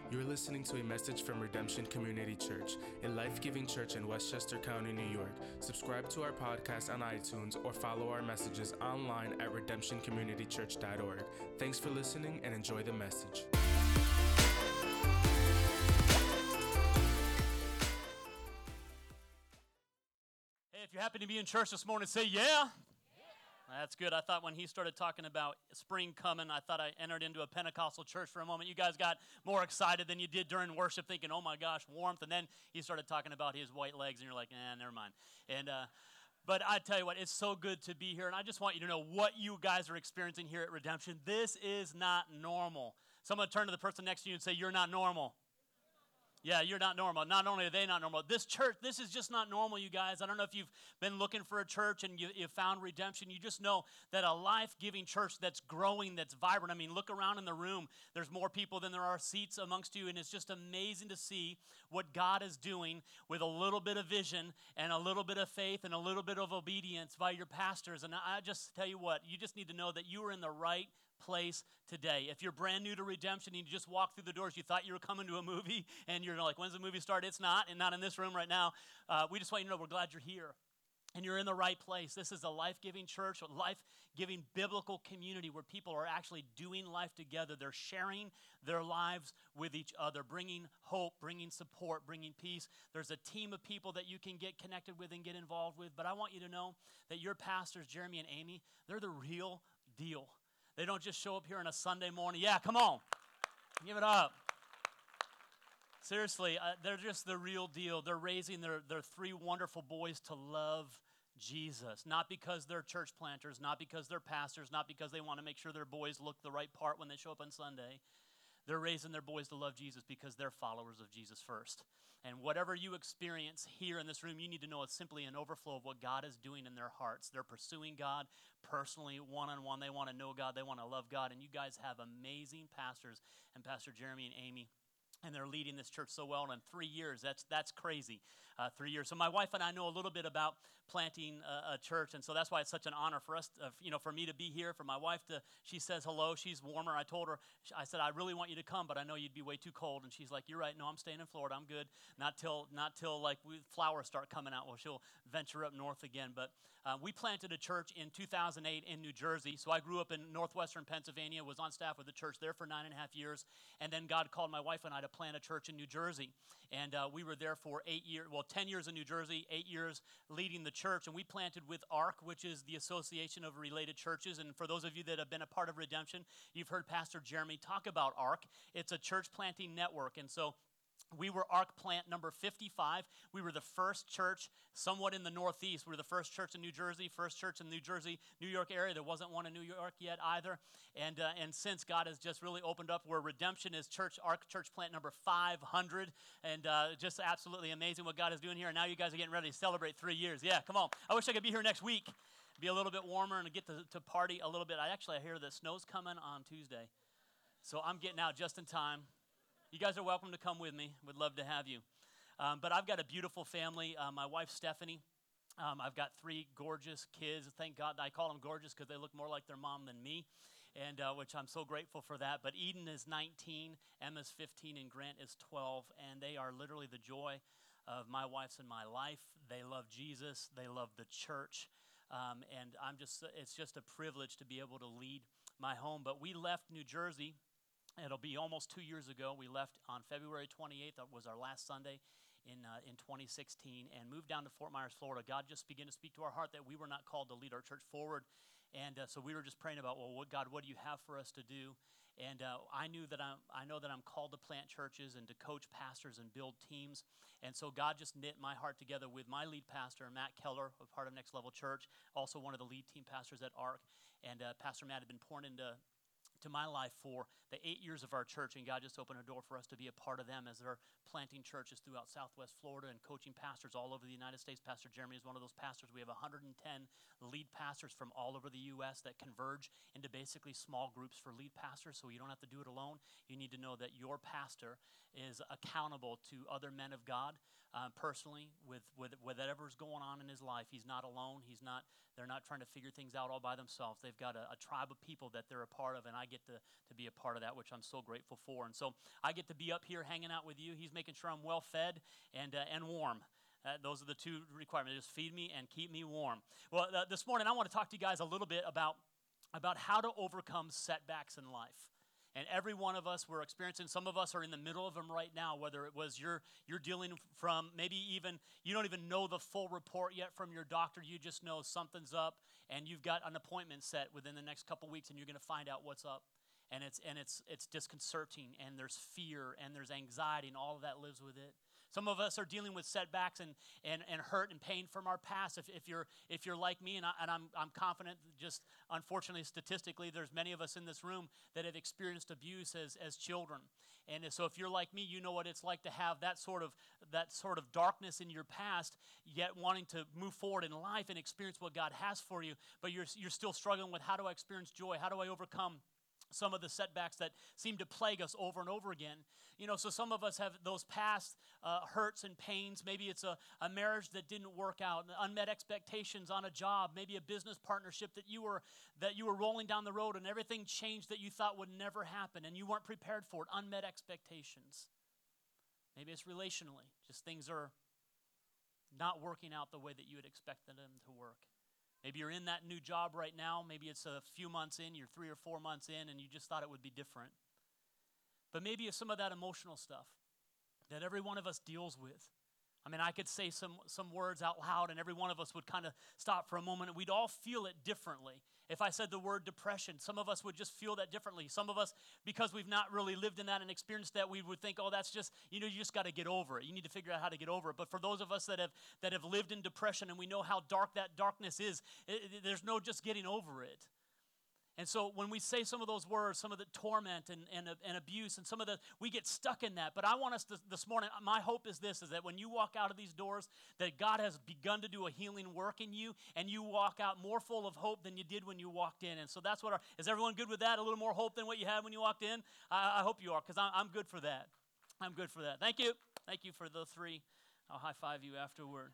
You're listening to a message from Redemption Community Church, a life-giving church in Westchester County, New York. Subscribe to our podcast on iTunes or follow our messages online at redemptioncommunitychurch.org. Thanks for listening and enjoy the message. Hey, if you happen to be in church this morning, say yeah. That's good. I thought when he started talking about spring coming, I thought I entered into a Pentecostal church for a moment. You guys got more excited than you did during worship, thinking, oh my gosh, warmth. And then he started talking about his white legs, and you're like, never mind. But I tell you what, it's so good to be here. And I just want you to know what you guys are experiencing here at Redemption. This is not normal. Someone turn to the person next to you and say, you're not normal. Yeah, you're not normal. Not only are they not normal, this church, this is just not normal, you guys. I don't know if you've been looking for a church and you found Redemption. You just know that a life-giving church that's growing, that's vibrant. I mean, look around in the room. There's more people than there are seats amongst you, and it's just amazing to see what God is doing with a little bit of vision and a little bit of faith and a little bit of obedience by your pastors. And I just tell you what, you just need to know that you are in the right place today. If you're brand new to Redemption and you just walked through the doors, you thought you were coming to a movie, and you're like, when's the movie start? It's not, and not in this room right now. We just want you to know we're glad you're here, and you're in the right place. This is a life-giving church, a life-giving biblical community where people are actually doing life together. They're sharing their lives with each other, bringing hope, bringing support, bringing peace. There's a team of people that you can get connected with and get involved with, but I want you to know that your pastors, Jeremy and Amy, they're the real deal. They don't just show up here on a Sunday morning. Yeah, come on. Give it up. Seriously, they're just the real deal. They're raising their three wonderful boys to love Jesus. Not because they're church planters, not because they're pastors, not because they want to make sure their boys look the right part when they show up on Sunday. They're raising their boys to love Jesus because they're followers of Jesus first. And whatever you experience here in this room, you need to know it's simply an overflow of what God is doing in their hearts. They're pursuing God personally, one-on-one. They want to know God. They want to love God. And you guys have amazing pastors, and Pastor Jeremy and Amy, and they're leading this church so well. And in 3 years, that's crazy, 3 years. So my wife and I know a little bit about planting a church, and so that's why it's such an honor for us, for me to be here, for my wife to, she says hello, she's warmer. I told her, I said, I really want you to come, but I know you'd be way too cold. And she's like, you're right, no, I'm staying in Florida, I'm good. Not till like flowers start coming out, well, she'll venture up north again. But we planted a church in 2008 in New Jersey. So I grew up in northwestern Pennsylvania, was on staff with the church there for 9.5 years, and then God called my wife and I to plant a church in New Jersey. And we were there for 10 years in New Jersey, 8 years leading the church. And we planted with ARC, which is the Association of Related Churches. And for those of you that have been a part of Redemption, you've heard Pastor Jeremy talk about ARC. It's a church planting network. And so we were ARC plant number 55. We were the first church somewhat in the Northeast. We were the first church in New Jersey, first church in New Jersey, New York area. There wasn't one in New York yet either. And since God has just really opened up where Redemption is ARC church plant number 500. And just absolutely amazing what God is doing here. And now you guys are getting ready to celebrate 3 years. Yeah, come on. I wish I could be here next week. Be a little bit warmer and get to party a little bit. I hear that snow's coming on Tuesday. So I'm getting out just in time. You guys are welcome to come with me. Would love to have you. But I've got a beautiful family. My wife, Stephanie. I've got 3 gorgeous kids. Thank God. I call them gorgeous because they look more like their mom than me, and which I'm so grateful for that. But Eden is 19, Emma's 15, and Grant is 12, and they are literally the joy of my wife's and my life. They love Jesus. They love the church. And it's just a privilege to be able to lead my home. But we left New Jersey. It'll be almost 2 years ago. We left on February 28th. That was our last Sunday in 2016, and moved down to Fort Myers, Florida. God just began to speak to our heart that we were not called to lead our church forward. And so we were just praying about, well, God, what do you have for us to do? And I know that I'm called to plant churches and to coach pastors and build teams. And so God just knit my heart together with my lead pastor, Matt Keller, a part of Next Level Church, also one of the lead team pastors at ARC. And Pastor Matt had been pouring into my life for the 8 years of our church, and God just opened a door for us to be a part of them as they're planting churches throughout Southwest Florida and coaching pastors all over the United States. Pastor Jeremy is one of those pastors. We have 110 lead pastors from all over the U.S. that converge into basically small groups for lead pastors, so you don't have to do it alone. You need to know that your pastor is accountable to other men of God personally with whatever's going on in his life. He's not alone. They're not trying to figure things out all by themselves. They've got a tribe of people that they're a part of, and I get to be a part of that, which I'm so grateful for. And so I get to be up here hanging out with you. He's making sure I'm well fed and warm. Those are the two requirements. Just feed me and keep me warm. Well, this morning I want to talk to you guys a little bit about how to overcome setbacks in life. And every one of us, we're experiencing, some of us are in the middle of them right now, whether it was you're dealing from maybe even, you don't even know the full report yet from your doctor. You just know something's up and you've got an appointment set within the next couple weeks and you're going to find out what's up. And it's disconcerting, and there's fear and there's anxiety, and all of that lives with it. Some of us are dealing with setbacks and hurt and pain from our past. If you're like me, and I'm confident, just unfortunately statistically, there's many of us in this room that have experienced abuse as children. And so if you're like me, you know what it's like to have that sort of darkness in your past, yet wanting to move forward in life and experience what God has for you, but you're still struggling with, how do I experience joy? How do I overcome some of the setbacks that seem to plague us over and over again? So some of us have those past hurts and pains. Maybe it's a marriage that didn't work out, unmet expectations on a job, maybe a business partnership that you were rolling down the road and everything changed that you thought would never happen and you weren't prepared for it, unmet expectations. Maybe it's relationally, just things are not working out the way that you had expected them to work. Maybe you're in that new job right now. Maybe it's a few months in, you're 3 or 4 months in, and you just thought it would be different. But maybe it's some of that emotional stuff that every one of us deals with. I mean, I could say some words out loud, and every one of us would kind of stop for a moment, and we'd all feel it differently. If I said the word depression, some of us would just feel that differently. Some of us, because we've not really lived in that and experienced that, we would think, oh, that's just, you just got to get over it. You need to figure out how to get over it. But for those of us that have lived in depression and we know how dark that darkness is, there's no just getting over it. And so when we say some of those words, some of the torment and abuse and some of we get stuck in that. But I want us this morning, my hope is this, is that when you walk out of these doors, that God has begun to do a healing work in you, and you walk out more full of hope than you did when you walked in. And so that's is everyone good with that? A little more hope than what you had when you walked in? I hope you are, because I'm good for that. I'm good for that. Thank you. Thank you for the 3. I'll high five you afterward.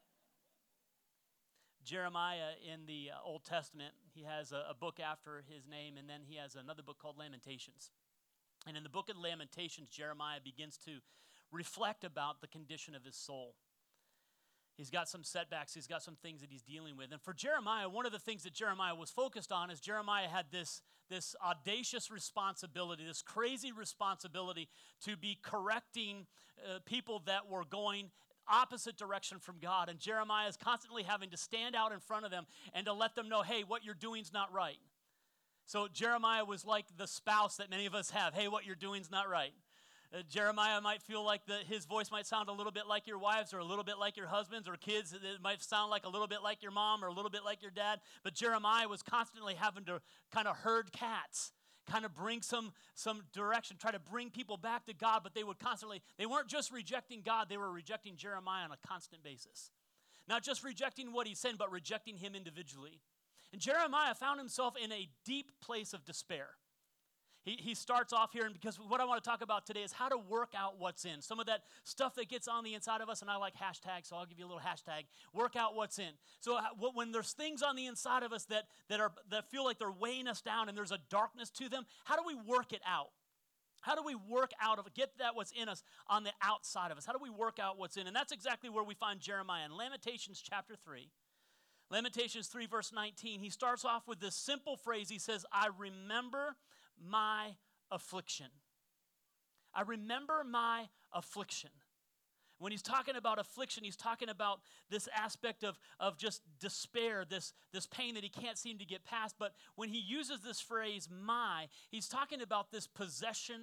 Jeremiah in the Old Testament, he has a book after his name, and then he has another book called Lamentations. And in the book of Lamentations, Jeremiah begins to reflect about the condition of his soul. He's got some setbacks. He's got some things that he's dealing with. And for Jeremiah, one of the things that Jeremiah was focused on is Jeremiah had this audacious responsibility, this crazy responsibility to be correcting people that were going opposite direction from God. And Jeremiah is constantly having to stand out in front of them and to let them know, hey, what you're doing's not right. So Jeremiah was like the spouse that many of us have. Hey, what you're doing's not right. Jeremiah might feel like his voice might sound a little bit like your wives, or a little bit like your husbands, or kids. It might sound like a little bit like your mom, or a little bit like your dad. But Jeremiah was constantly having to kind of herd cats, kind of bring some direction, try to bring people back to God, but they weren't just rejecting God, they were rejecting Jeremiah on a constant basis. Not just rejecting what he said, but rejecting him individually. And Jeremiah found himself in a deep place of despair. He starts off here, and because what I want to talk about today is how to work out what's in. Some of that stuff that gets on the inside of us, and I like hashtags, so I'll give you a little hashtag, work out what's in. So when there's things on the inside of us that feel like they're weighing us down and there's a darkness to them, how do we work it out? How do we work out get that what's in us on the outside of us? How do we work out what's in? And that's exactly where we find Jeremiah in Lamentations chapter 3. Lamentations 3 verse 19, he starts off with this simple phrase. He says, I remember my affliction. I remember my affliction. When he's talking about affliction, he's talking about this aspect of just despair, this pain that he can't seem to get past. But when he uses this phrase, he's talking about this possession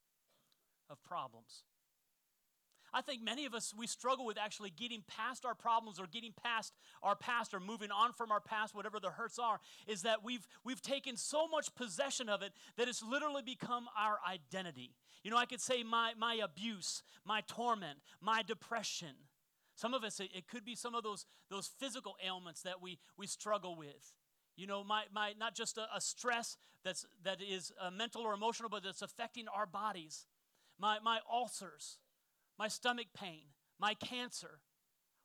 of problems. I think many of us, we struggle with actually getting past our problems or getting past our past or moving on from our past, whatever the hurts are, is that we've taken so much possession of it that it's literally become our identity. I could say my abuse, my torment, my depression. Some of us, it could be some of those physical ailments that we struggle with. My not just a stress that is mental or emotional, but that's affecting our bodies. My ulcers. My stomach pain, my cancer,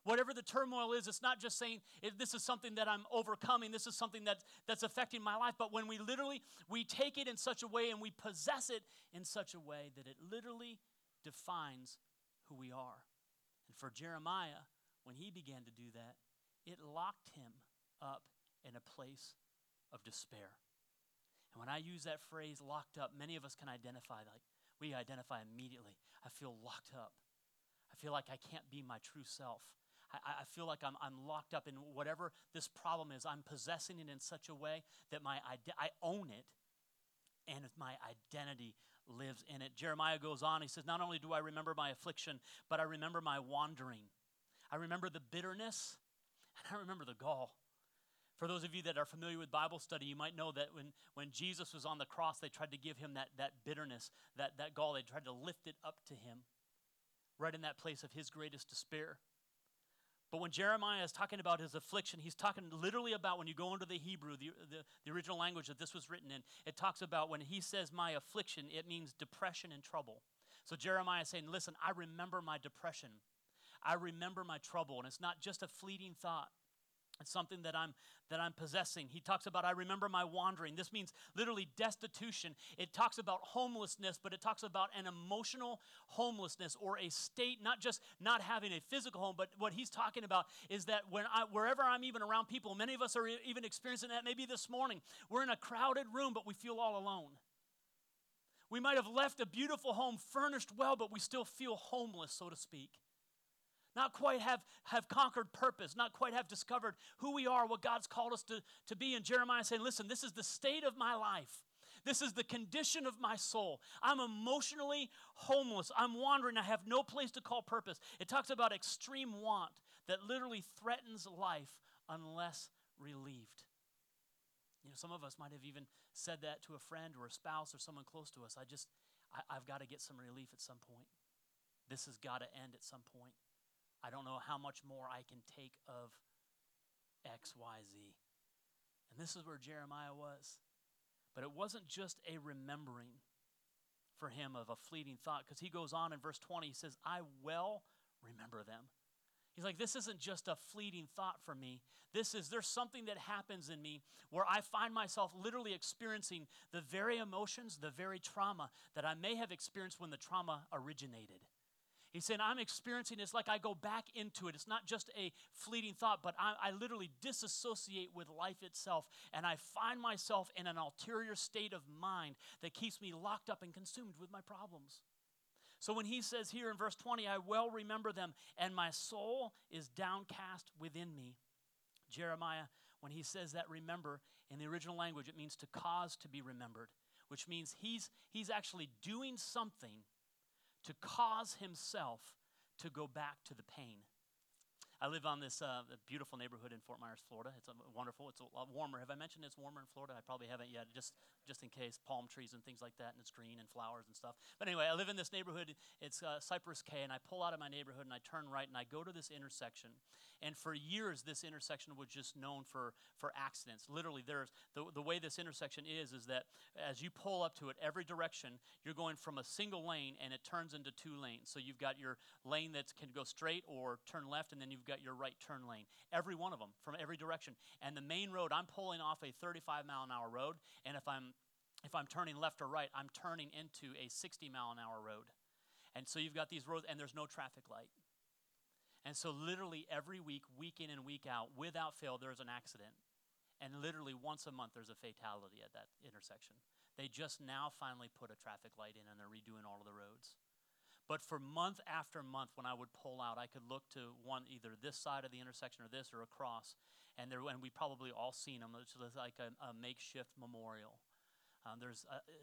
Whatever the turmoil is, it's not just saying this is something that I'm overcoming, this is something that's affecting my life, but when we take it in such a way and we possess it in such a way that it literally defines who we are. And for Jeremiah, when he began to do that, it locked him up in a place of despair. And when I use that phrase, locked up, many of us can identify, we identify immediately. I feel locked up. I feel like I can't be my true self. I feel like I'm locked up in whatever this problem is. I'm possessing it in such a way that I own it, and my identity lives in it. Jeremiah goes on, he says, not only do I remember my affliction, but I remember my wandering. I remember the bitterness, and I remember the gall. For those of you that are familiar with Bible study, you might know that when Jesus was on the cross, they tried to give him that bitterness, that gall. They tried to lift it up to him, right in that place of his greatest despair. But when Jeremiah is talking about his affliction, he's talking literally about, when you go into the Hebrew, the original language that this was written in, it talks about when he says my affliction, it means depression and trouble. So Jeremiah is saying, listen, I remember my depression. I remember my trouble, and it's not just a fleeting thought. It's something that I'm possessing. He talks about, I remember my wandering. This means literally destitution. It talks about homelessness, but it talks about an emotional homelessness, or a state, not just not having a physical home, but what he's talking about is that wherever I'm even around people, many of us are even experiencing that. Maybe this morning, we're in a crowded room, but we feel all alone. We might have left a beautiful home furnished well, but we still feel homeless, so to speak. Not quite have conquered purpose, not quite have discovered who we are, what God's called us to be. And Jeremiah saying, listen, this is the state of my life. This is the condition of my soul. I'm emotionally homeless. I'm wandering. I have no place to call purpose. It talks about extreme want that literally threatens life unless relieved. You know, some of us might have even said that to a friend or a spouse or someone close to us. I've got to get some relief at some point. This has got to end at some point. I don't know how much more I can take of X, Y, Z. And this is where Jeremiah was. But it wasn't just a remembering for him of a fleeting thought, because he goes on in verse 20, he says, I well remember them. He's like, this isn't just a fleeting thought for me. There's something that happens in me where I find myself literally experiencing the very emotions, the very trauma that I may have experienced when the trauma originated. He said, I'm experiencing, it's like I go back into it. It's not just a fleeting thought, but I literally disassociate with life itself, and I find myself in an ulterior state of mind that keeps me locked up and consumed with my problems. So when he says here in verse 20, I well remember them, and my soul is downcast within me. Jeremiah, when he says that remember, in the original language, it means to cause to be remembered, which means he's actually doing something to cause himself to go back to the pain. I live on this beautiful neighborhood in Fort Myers, Florida. It's wonderful. It's a lot warmer. Have I mentioned it's warmer in Florida? I probably haven't yet, just in case. Palm trees and things like that, and it's green and flowers and stuff. But anyway, I live in this neighborhood. It's Cypress K, and I pull out of my neighborhood, and I turn right, and I go to this intersection. And for years, this intersection was just known for accidents. Literally, there's the way this intersection is that as you pull up to it, every direction, you're going from a single lane, and it turns into two lanes. So you've got your lane that can go straight or turn left, and then you've got your right turn lane. Every one of them from every direction. And the main road, I'm pulling off a 35-mile-an-hour road, and if I'm turning left or right, I'm turning into a 60-mile-an-hour road. And so you've got these roads, and there's no traffic light. And so literally every week, week in and week out, without fail, there's an accident. And literally once a month, there's a fatality at that intersection. They just now finally put a traffic light in, and they're redoing all of the roads. But for month after month, when I would pull out, I could look to either this side of the intersection or this or across, and we probably all seen them. It's like a makeshift memorial. There's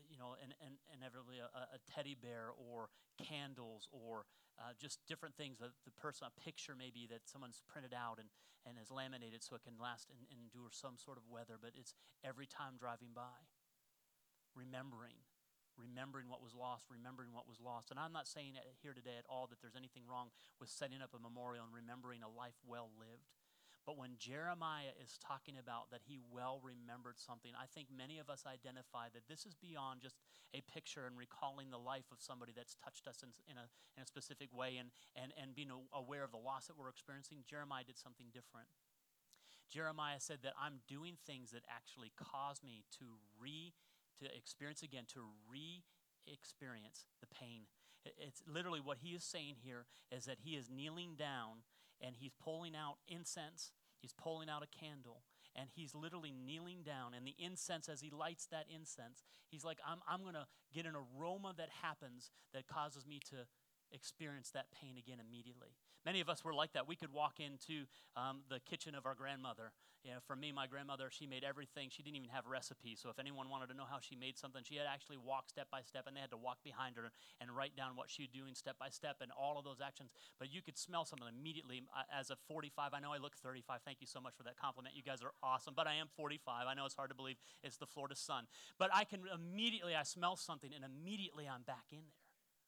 inevitably a teddy bear or candles or just different things. A picture maybe that someone's printed out and is laminated so it can last and endure some sort of weather. But it's every time driving by, remembering what was lost, And I'm not saying here today at all that there's anything wrong with setting up a memorial and remembering a life well lived. But when Jeremiah is talking about that he well remembered something, I think many of us identify that this is beyond just a picture and recalling the life of somebody that's touched us in a specific way and being aware of the loss that we're experiencing. Jeremiah did something different. Jeremiah said that I'm doing things that actually cause me to experience again, to re-experience the pain. It's literally what he is saying here is that he is kneeling down and he's pulling out incense, he's pulling out a candle, and he's literally kneeling down. And the incense, as he lights that incense, he's like, I'm going to get an aroma that happens that causes me to experience that pain again immediately. Many of us were like that. We could walk into the kitchen of our grandmother. You know, for me, my grandmother, she made everything. She didn't even have recipes. So if anyone wanted to know how she made something, she had actually walked step by step, and they had to walk behind her and write down what she was doing step by step and all of those actions. But you could smell something immediately. As a 45, I know I look 35. Thank you so much for that compliment. You guys are awesome. But I am 45. I know it's hard to believe it's the Florida sun. But I smell something, and immediately I'm back in there.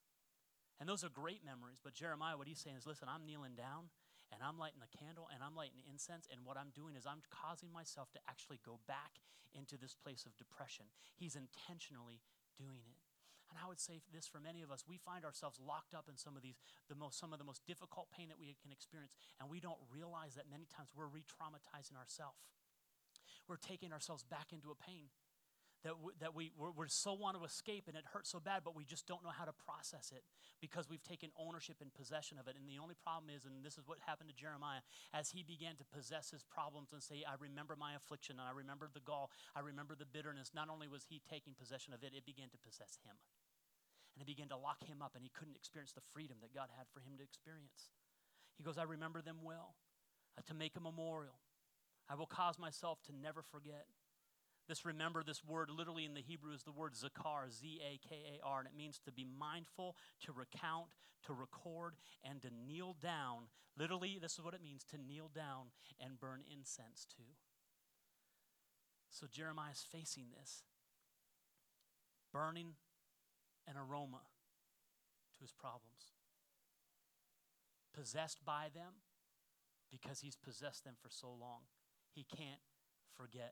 And those are great memories. But Jeremiah, what he's saying is, listen, I'm kneeling down, and I'm lighting the candle, and I'm lighting incense, and what I'm doing is I'm causing myself to actually go back into this place of depression. He's intentionally doing it. And I would say this for many of us, we find ourselves locked up in some of the most difficult pain that we can experience, and we don't realize that many times we're re-traumatizing ourselves. We're taking ourselves back into a pain that we so want to escape, and it hurts so bad, but we just don't know how to process it because we've taken ownership and possession of it. And the only problem is, and this is what happened to Jeremiah, as he began to possess his problems and say, I remember my affliction, and I remember the gall, I remember the bitterness. Not only was he taking possession of it, it began to possess him. And it began to lock him up, and he couldn't experience the freedom that God had for him to experience. He goes, I remember them well, to make a memorial. I will cause myself to never forget. This word literally in the Hebrew is the word zakar, Z-A-K-A-R, and it means to be mindful, to recount, to record, and to kneel down. Literally, this is what it means, to kneel down and burn incense to. So Jeremiah is facing this, burning an aroma to his problems. Possessed by them because he's possessed them for so long. He can't forget.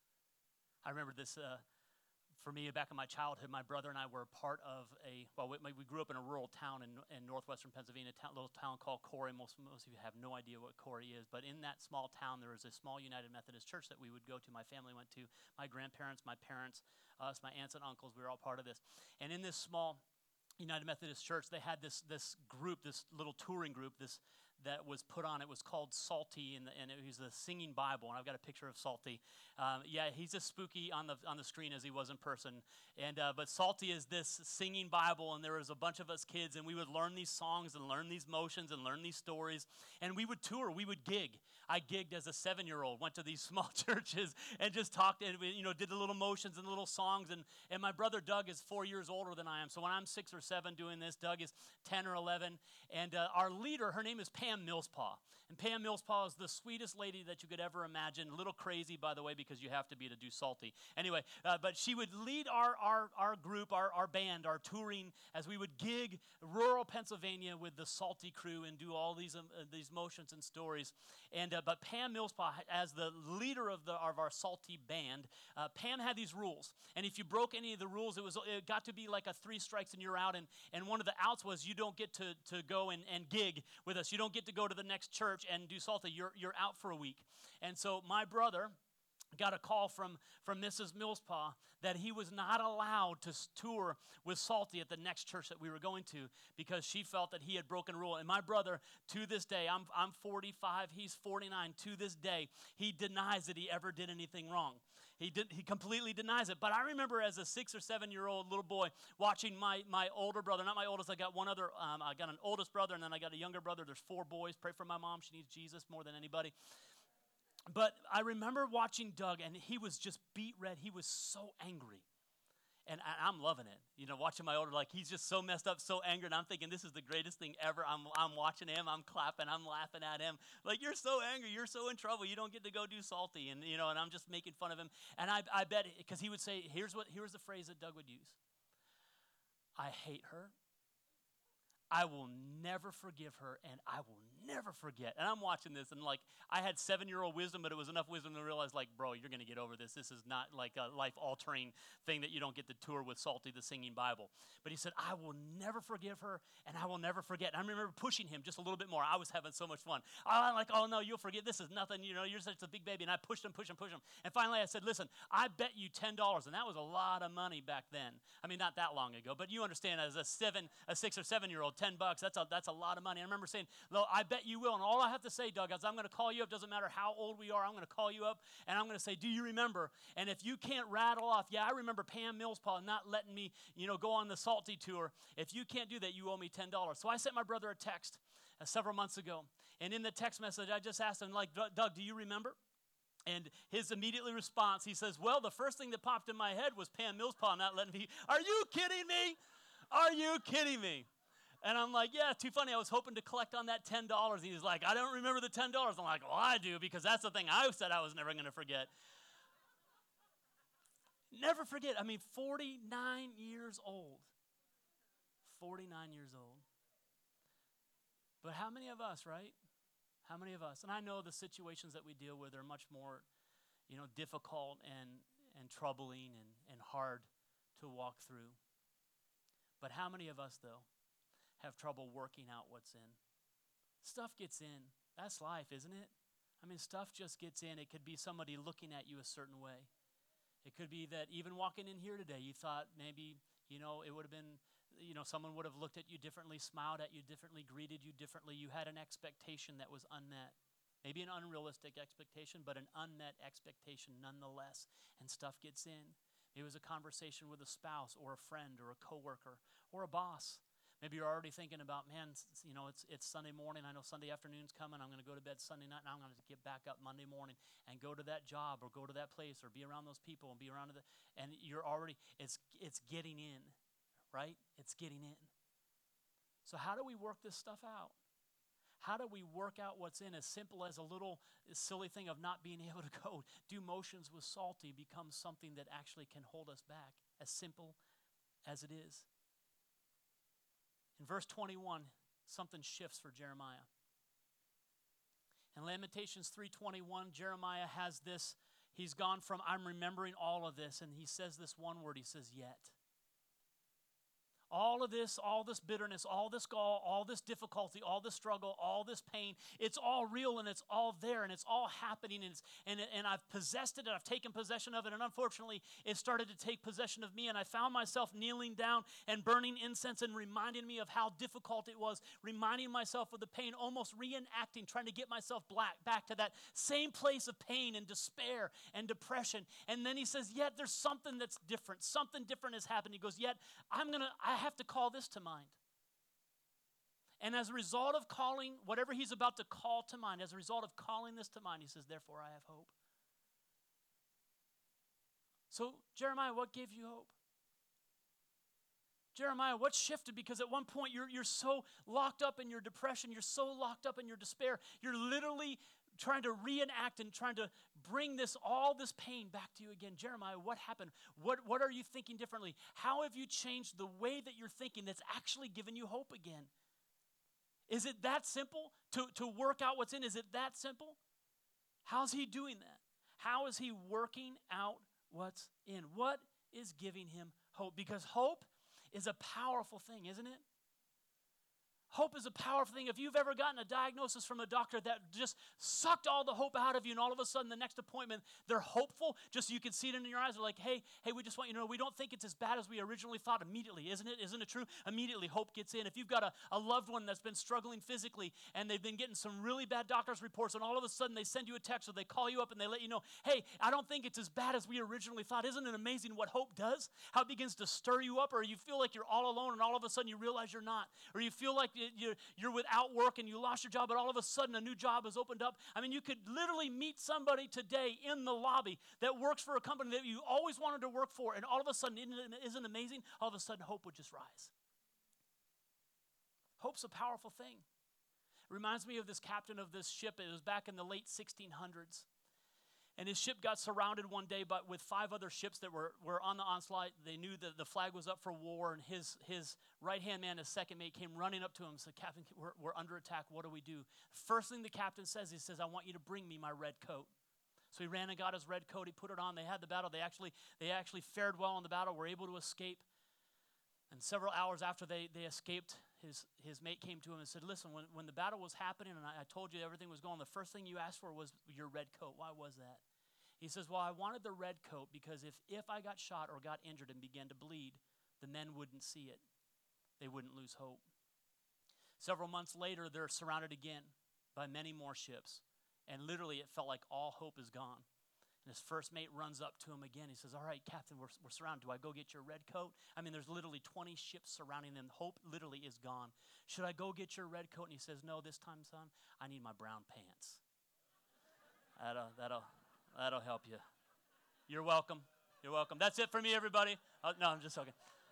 I remember this, for me, back in my childhood, my brother and I were part of we grew up in a rural town in northwestern Pennsylvania, a little town called Corey. Most of you have no idea what Corey is, but in that small town, there was a small United Methodist church that we would go to. My family went to, my grandparents, my parents, us, my aunts and uncles, we were all part of this. And in this small United Methodist church, they had this group, this little touring group, that was put on. It was called Salty, and it was a singing Bible. And I've got a picture of Salty. He's as spooky on the screen as he was in person. And but Salty is this singing Bible, and there was a bunch of us kids, and we would learn these songs and learn these motions and learn these stories. And we would tour. We would gig. I gigged as a 7-year-old. Went to these small churches and just talked and did the little motions and little songs. And my brother Doug is 4 years older than I am. So when I'm 6 or 7 doing this, Doug is 10 or 11. And our leader, her name is Pam Millspaw. And Pam Millspaw is the sweetest lady that you could ever imagine. A little crazy, by the way, because you have to be to do Salty. Anyway, but she would lead our group, our band, our touring, as we would gig rural Pennsylvania with the Salty crew and do all these motions and stories. And but Pam Millspaw, as the leader of our Salty band, Pam had these rules. And if you broke any of the rules, it got to be like a 3 strikes and you're out. And one of the outs was you don't get to go and gig with us. You don't get to go to the next church and do Salty. You're out for a week. And so my brother got a call from Mrs. Millspaw that he was not allowed to tour with Salty at the next church that we were going to because she felt that he had broken a rule. And my brother, to this day, I'm 45, he's 49, to this day, he denies that he ever did anything wrong. He completely denies it. But I remember as a 6 or 7-year-old little boy watching my older brother, not my oldest, I got one other, I got an oldest brother, and then I got a younger brother. There's 4 boys. Pray for my mom. She needs Jesus more than anybody. But I remember watching Doug, and he was just beet red. He was so angry. And I'm loving it. Watching my older, like, he's just so messed up, so angry. And I'm thinking, this is the greatest thing ever. I'm watching him. I'm clapping. I'm laughing at him. Like, you're so angry. You're so in trouble. You don't get to go do Salty. And, and I'm just making fun of him. And I bet, because he would say, here's the phrase that Doug would use. I hate her. I will never forgive her, and I will never forget. And I'm watching this, and like, I had 7-year-old wisdom, but it was enough wisdom to realize, like, bro, you're going to get over this. This is not like a life-altering thing that you don't get to tour with Salty the Singing Bible. But he said, I will never forgive her, and I will never forget. And I remember pushing him just a little bit more. I was having so much fun. I'm like, oh, no, you'll forget. This is nothing. You know, you're such a big baby. And I pushed him. And finally I said, listen, I bet you $10. And that was a lot of money back then. I mean, not that long ago, but you understand, as a 6 or 7-year-old, $10, that's a lot of money. I remember saying, no, I bet you will. And all I have to say, Doug, is I'm going to call you up. Doesn't matter how old we are. I'm going to call you up, and I'm going to say, do you remember? And if you can't rattle off, yeah, I remember Pam Millspaw not letting me, go on the Salty tour. If you can't do that, you owe me $10. So I sent my brother a text several months ago. And in the text message, I just asked him, like, Doug, do you remember? And his immediately response, he says, well, the first thing that popped in my head was Pam Millspaw not letting me. Are you kidding me? Are you kidding me? And I'm like, yeah, too funny. I was hoping to collect on that $10. He's like, I don't remember the $10. I'm like, well, I do, because that's the thing I said I was never going to forget. Never forget. I mean, 49 years old. 49 years old. But how many of us, right? How many of us? And I know the situations that we deal with are much more, difficult and troubling and hard to walk through. But how many of us, though, have trouble working out what's in? Stuff gets in. That's life, isn't it? I mean, stuff just gets in. It could be somebody looking at you a certain way. It could be that even walking in here today, you thought maybe, it would have been, someone would have looked at you differently, smiled at you differently, greeted you differently. You had an expectation that was unmet. Maybe an unrealistic expectation, but an unmet expectation nonetheless. And stuff gets in. It was a conversation with a spouse or a friend or a coworker or a boss. Maybe you're already thinking about, man, it's Sunday morning. I know Sunday afternoon's coming. I'm going to go to bed Sunday night, and I'm going to get back up Monday morning and go to that job or go to that place or be around those people and be around and you're already, it's getting in, right? It's getting in. So how do we work this stuff out? How do we work out what's in? As simple as a little silly thing of not being able to go do motions with Salty becomes something that actually can hold us back, as simple as it is. In verse 21, something shifts for Jeremiah. In Lamentations 3:21, Jeremiah has this, he's gone from, I'm remembering all of this, and he says this one word, he says, yet. All of this, all this bitterness, all this gall, all this difficulty, all this struggle, all this pain, it's all real and it's all there and it's all happening and I've possessed it and I've taken possession of it, and unfortunately it started to take possession of me, and I found myself kneeling down and burning incense and reminding me of how difficult it was, reminding myself of the pain, almost reenacting, trying to get myself back to that same place of pain and despair and depression. And then he says, yet there's something that's different. Something different has happened. He goes, yet I have to call this to mind. And as a result of calling whatever he's about to call to mind, as a result of calling this to mind, he says, therefore I have hope. So, Jeremiah, what gave you hope? Jeremiah, what shifted? Because at one point you're so locked up in your depression, you're so locked up in your despair, you're literally trying to reenact and trying to bring all this pain back to you again. Jeremiah, what happened? What are you thinking differently? How have you changed the way that you're thinking that's actually given you hope again? Is it that simple to work out what's in? Is it that simple? How's he doing that? How is he working out what's in? What is giving him hope? Because hope is a powerful thing, isn't it? Hope is a powerful thing. If you've ever gotten a diagnosis from a doctor that just sucked all the hope out of you, and all of a sudden the next appointment, they're hopeful, just so you can see it in your eyes. They're like, hey, we just want you to know, we don't think it's as bad as we originally thought. Immediately, isn't it? Isn't it true? Immediately hope gets in. If you've got a loved one that's been struggling physically and they've been getting some really bad doctor's reports, and all of a sudden they send you a text or they call you up and they let you know, hey, I don't think it's as bad as we originally thought. Isn't it amazing what hope does? How it begins to stir you up, or you feel like you're all alone and all of a sudden you realize you're not, or you feel like you're without work and you lost your job, but all of a sudden a new job has opened up. I mean, you could literally meet somebody today in the lobby that works for a company that you always wanted to work for, and all of a sudden, isn't it amazing? All of a sudden hope would just rise. Hope's a powerful thing. It reminds me of this captain of this ship. It was back in the late 1600s. And his ship got surrounded one day with 5 other ships that were on the onslaught. They knew that the flag was up for war, and his right-hand man, his second mate, came running up to him and said, Captain, we're under attack. What do we do? First thing the captain says, he says, I want you to bring me my red coat. So he ran and got his red coat. He put it on. They had the battle. They actually fared well in the battle, were able to escape. And several hours after they escaped, his mate came to him and said, listen, when the battle was happening and I told you everything was going, the first thing you asked for was your red coat. Why was that? He says, well, I wanted the red coat because if I got shot or got injured and began to bleed, the men wouldn't see it. They wouldn't lose hope. Several months later, they're surrounded again by many more ships. And literally, it felt like all hope is gone. And his first mate runs up to him again. He says, all right, Captain, we're surrounded. Do I go get your red coat? I mean, there's literally 20 ships surrounding them. Hope literally is gone. Should I go get your red coat? And he says, no, this time, son, I need my brown pants. That'll help you. You're welcome. You're welcome. That's it for me, everybody. No, I'm just joking.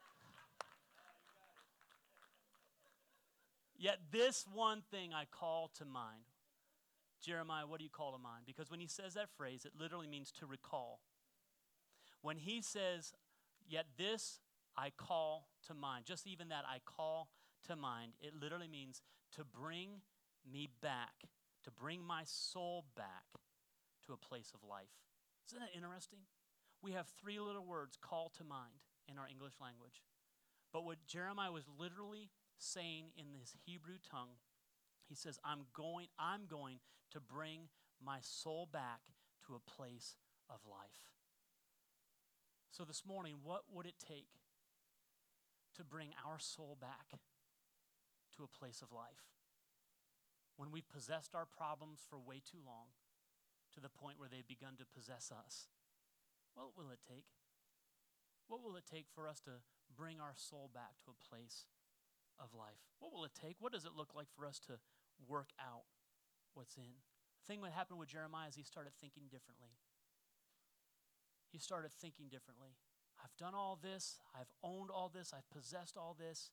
Yet this one thing I call to mind. Jeremiah, what do you call to mind? Because when he says that phrase, it literally means to recall. When he says, yet this I call to mind, just even that I call to mind, it literally means to bring me back, to bring my soul back to a place of life. Isn't that interesting? We have 3 little words, call to mind, in our English language. But what Jeremiah was literally saying in his Hebrew tongue, he says, I'm going to bring my soul back to a place of life. So this morning, what would it take to bring our soul back to a place of life? When we've possessed our problems for way too long, to the point where they've begun to possess us. What will it take? What will it take for us to bring our soul back to a place of life? What will it take? What does it look like for us to work out what's in? The thing that happened with Jeremiah is he started thinking differently. He started thinking differently. I've done all this. I've owned all this. I've possessed all this.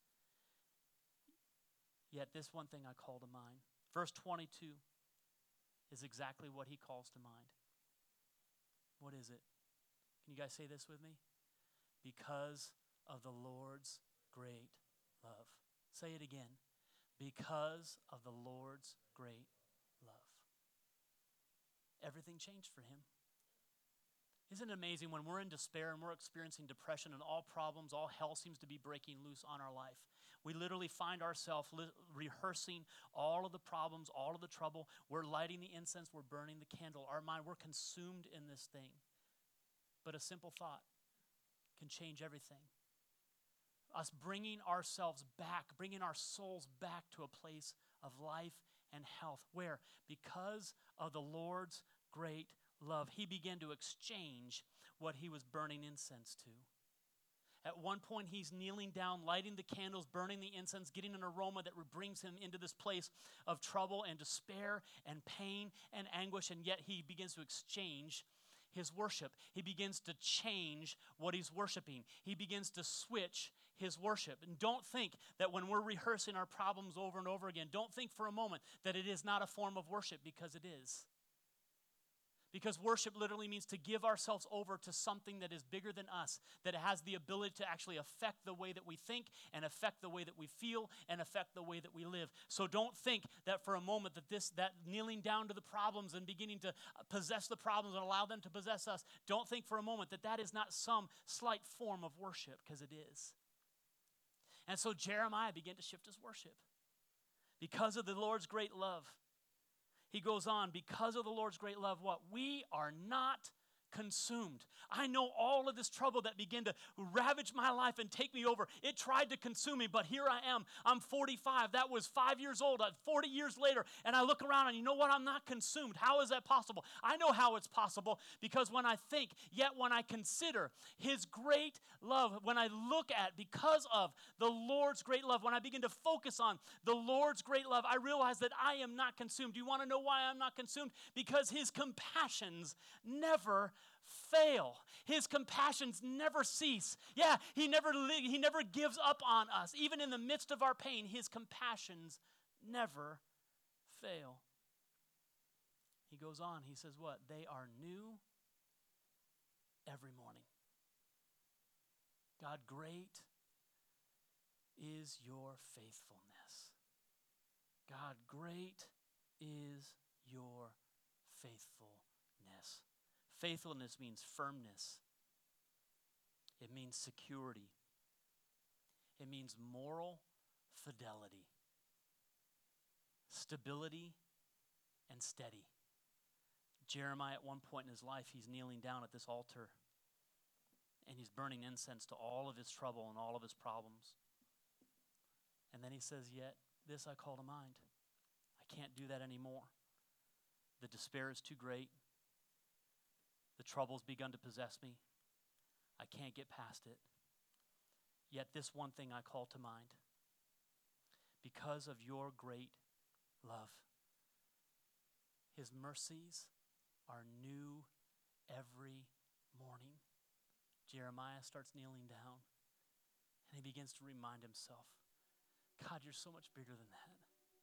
Yet this one thing I call to mind. Verse 22. Is exactly what he calls to mind. What is it? Can you guys say this with me? Because of the Lord's great love. Say it again. Because of the Lord's great love. Everything changed for him. Isn't it amazing when we're in despair and we're experiencing depression and all problems, all hell seems to be breaking loose on our life? We literally find ourselves rehearsing all of the problems, all of the trouble. We're lighting the incense, we're burning the candle. Our mind, we're consumed in this thing. But a simple thought can change everything. Us bringing ourselves back, bringing our souls back to a place of life and health. Where? Because of the Lord's great love, he began to exchange what he was burning incense to. At one point, he's kneeling down, lighting the candles, burning the incense, getting an aroma that brings him into this place of trouble and despair and pain and anguish, and yet he begins to exchange his worship. He begins to change what he's worshiping. He begins to switch his worship. And don't think that when we're rehearsing our problems over and over again, don't think for a moment that it is not a form of worship, because it is. Because worship literally means to give ourselves over to something that is bigger than us, that has the ability to actually affect the way that we think and affect the way that we feel and affect the way that we live. So don't think that for a moment that kneeling down to the problems and beginning to possess the problems and allow them to possess us, don't think for a moment that is not some slight form of worship, because it is. And so Jeremiah began to shift his worship. Because of the Lord's great love. He goes on, because of the Lord's great love, what? We are not consumed. I know all of this trouble that began to ravage my life and take me over. It tried to consume me, but here I am. I'm 45. That was 5 years old. 40 years later, and I look around and you know what? I'm not consumed. How is that possible? I know how it's possible, because when I think, yet when I consider his great love, when I look at, because of the Lord's great love, when I begin to focus on the Lord's great love, I realize that I am not consumed. Do you want to know why I'm not consumed? Because his compassions never fail. His compassions never cease. Yeah, he never gives up on us. Even in the midst of our pain, his compassions never fail. He goes on, he says what? They are new every morning. God, great is your faithfulness. God, great is your faithfulness. Faithfulness means firmness. It means security. It means moral fidelity, stability, and steady. Jeremiah, at one point in his life, he's kneeling down at this altar and he's burning incense to all of his trouble and all of his problems. And then he says, yet this I call to mind. I can't do that anymore. The despair is too great. The trouble's begun to possess me. I can't get past it. Yet this one thing I call to mind. Because of your great love, his mercies are new every morning. Jeremiah starts kneeling down and he begins to remind himself, God, you're so much bigger than that.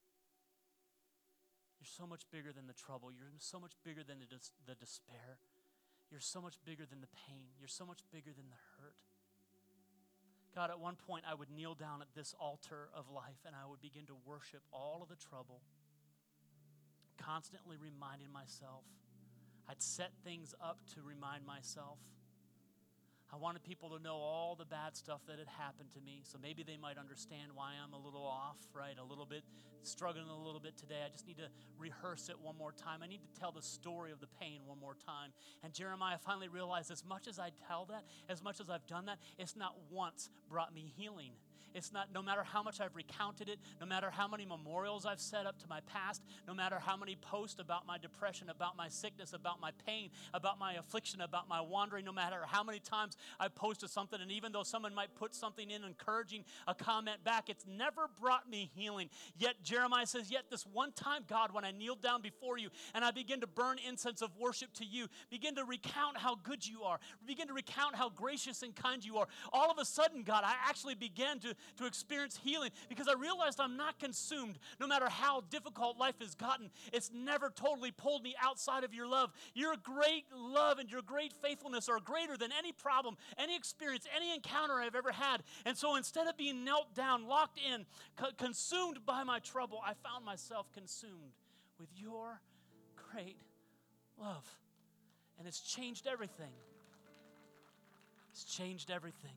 You're so much bigger than the trouble. You're so much bigger than the despair. You're so much bigger than the pain. You're so much bigger than the hurt. God, at one point I would kneel down at this altar of life and I would begin to worship all of the trouble, constantly reminding myself. I'd set things up to remind myself. I wanted people to know all the bad stuff that had happened to me, so maybe they might understand why I'm a little off, right? A little bit, struggling a little bit today. I just need to rehearse it one more time. I need to tell the story of the pain one more time. And Jeremiah finally realized, as much as I tell that, as much as I've done that, it's not once brought me healing. It's not, no matter how much I've recounted it, no matter how many memorials I've set up to my past, no matter how many posts about my depression, about my sickness, about my pain, about my affliction, about my wandering, no matter how many times I've posted something, and even though someone might put something in encouraging a comment back, it's never brought me healing. Yet Jeremiah says, yet this one time, God, when I kneeled down before you and I begin to burn incense of worship to you, begin to recount how good you are, begin to recount how gracious and kind you are, all of a sudden, God, I actually began to experience healing because I realized I'm not consumed. No matter how difficult life has gotten, it's never totally pulled me outside of your love. Your great love and your great faithfulness are greater than any problem, any experience, any encounter I've ever had. And so instead of being knelt down, locked in, consumed by my trouble, I found myself consumed with your great love. And it's changed everything. It's changed everything.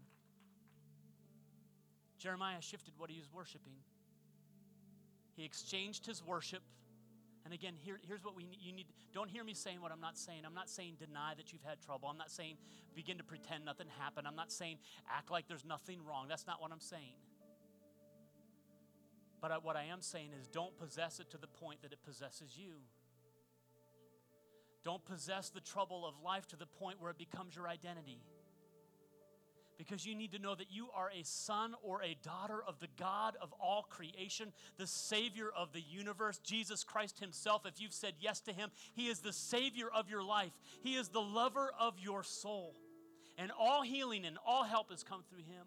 Jeremiah shifted what he was worshiping. He exchanged his worship. And again, here's what you need. Don't hear me saying what I'm not saying. I'm not saying deny that you've had trouble. I'm not saying begin to pretend nothing happened. I'm not saying act like there's nothing wrong. That's not what I'm saying. But what I am saying is don't possess it to the point that it possesses you. Don't possess the trouble of life to the point where it becomes your identity. Because you need to know that you are a son or a daughter of the God of all creation, the Savior of the universe, Jesus Christ himself. If you've said yes to him, he is the Savior of your life. He is the lover of your soul. And all healing and all help has come through him.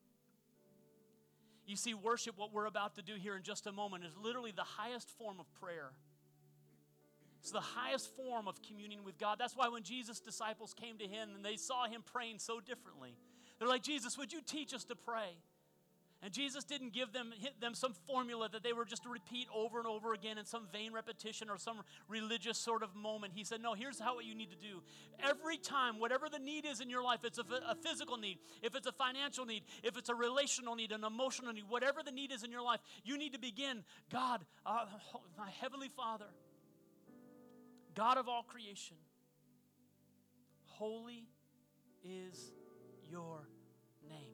You see, worship, what we're about to do here in just a moment, is literally the highest form of prayer. It's the highest form of communion with God. That's why when Jesus' disciples came to him and they saw him praying so differently, they're like, Jesus, would you teach us to pray? And Jesus didn't give them some formula that they were just to repeat over and over again in some vain repetition or some religious sort of moment. He said, no, here's what you need to do. Every time, whatever the need is in your life, it's a physical need, if it's a financial need, if it's a relational need, an emotional need, whatever the need is in your life, you need to begin, God, my Heavenly Father, God of all creation, holy is your name.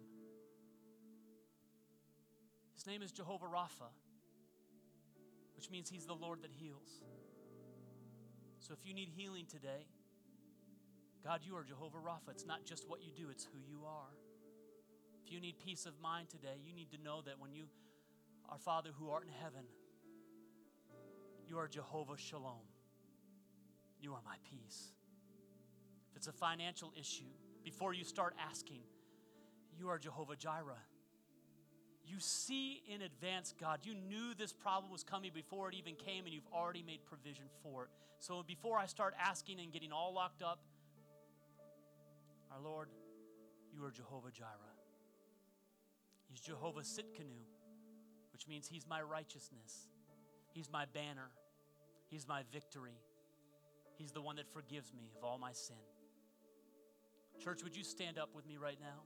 His name is Jehovah Rapha, which means he's the Lord that heals. So if you need healing today, God, you are Jehovah Rapha. It's not just what you do, it's who you are. If you need peace of mind today, you need to know that when you, our Father who art in heaven, you are Jehovah Shalom. You are my peace. If it's a financial issue, before you start asking, you are Jehovah Jireh. You see in advance, God. You knew this problem was coming before it even came, and you've already made provision for it. So before I start asking and getting all locked up, our Lord, you are Jehovah Jireh. He's Jehovah Sitkanu, which means he's my righteousness. He's my banner. He's my victory. He's the one that forgives me of all my sin. Church, would you stand up with me right now?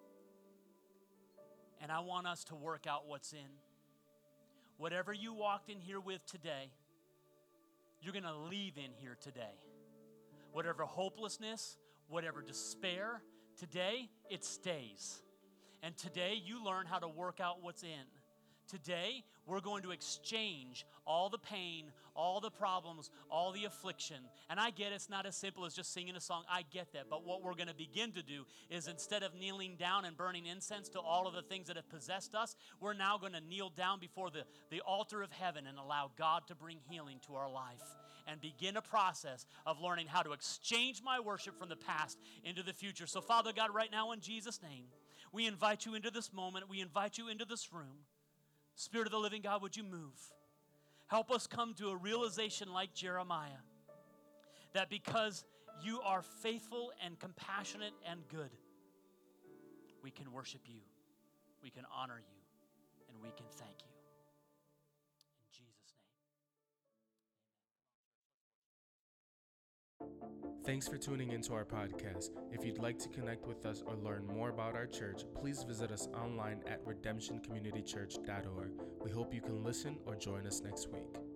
And I want us to work out what's in. Whatever you walked in here with today, you're going to leave in here today. Whatever hopelessness, whatever despair, today it stays. And today you learn how to work out what's in. Today, we're going to exchange all the pain, all the problems, all the affliction. And I get it's not as simple as just singing a song. I get that. But what we're going to begin to do is instead of kneeling down and burning incense to all of the things that have possessed us, we're now going to kneel down before the altar of heaven and allow God to bring healing to our life and begin a process of learning how to exchange my worship from the past into the future. So, Father God, right now in Jesus' name, we invite you into this moment. We invite you into this room. Spirit of the living God, would you move? Help us come to a realization like Jeremiah, that because you are faithful and compassionate and good, we can worship you, we can honor you, and we can thank you. In Jesus' name. Thanks for tuning into our podcast. If you'd like to connect with us or learn more about our church, please visit us online at redemptioncommunitychurch.org. We hope you can listen or join us next week.